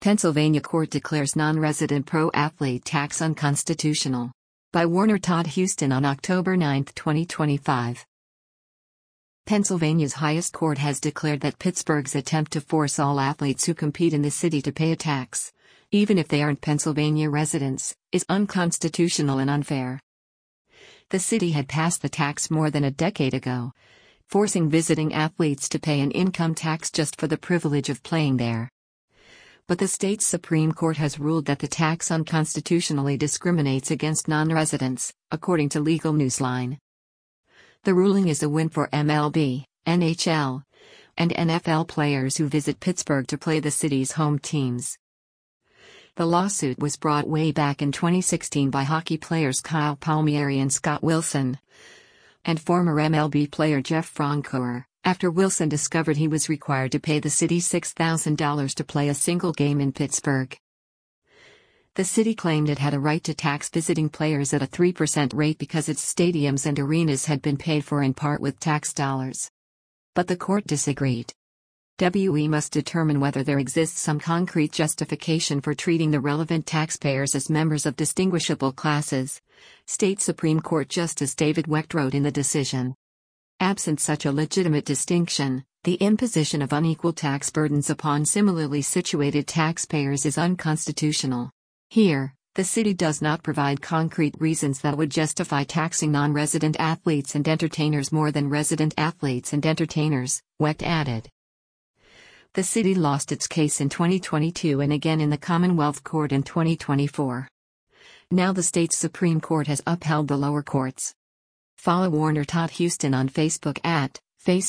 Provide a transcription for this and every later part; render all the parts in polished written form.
Pennsylvania court declares non-resident pro athlete tax unconstitutional. By Warner Todd Huston on October 9, 2025. Pennsylvania's highest court has declared that Pittsburgh's attempt to force all athletes who compete in the city to pay a tax, even if they aren't Pennsylvania residents, is unconstitutional and unfair. The city had passed the tax more than a decade ago, forcing visiting athletes to pay an income tax just for the privilege of playing there. But the state's Supreme Court has ruled that the tax unconstitutionally discriminates against non-residents, according to Legal Newsline. The ruling is a win for MLB, NHL, and NFL players who visit Pittsburgh to play the city's home teams. The lawsuit was brought way back in 2016 by hockey players Kyle Palmieri and Scott Wilson, and former MLB player Jeff Francoeur, after Wilson discovered he was required to pay the city $6,000 to play a single game in Pittsburgh. The city claimed it had a right to tax visiting players at a 3% rate because its stadiums and arenas had been paid for in part with tax dollars. But the court disagreed. WE must determine whether there exists some concrete justification for treating the relevant taxpayers as members of distinguishable classes, State Supreme Court Justice David Wecht wrote in the decision. Absent such a legitimate distinction, the imposition of unequal tax burdens upon similarly situated taxpayers is unconstitutional. Here, the city does not provide concrete reasons that would justify taxing non-resident athletes and entertainers more than resident athletes and entertainers, Wecht added. The city lost its case in 2022 and again in the Commonwealth Court in 2024. Now the state's Supreme Court has upheld the lower courts. Follow Warner Todd Huston on Facebook at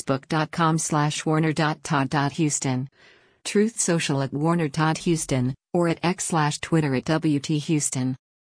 facebook.com/warner.todd.huston, Truth Social at Warner Todd Huston, or at X/Twitter at WT Huston.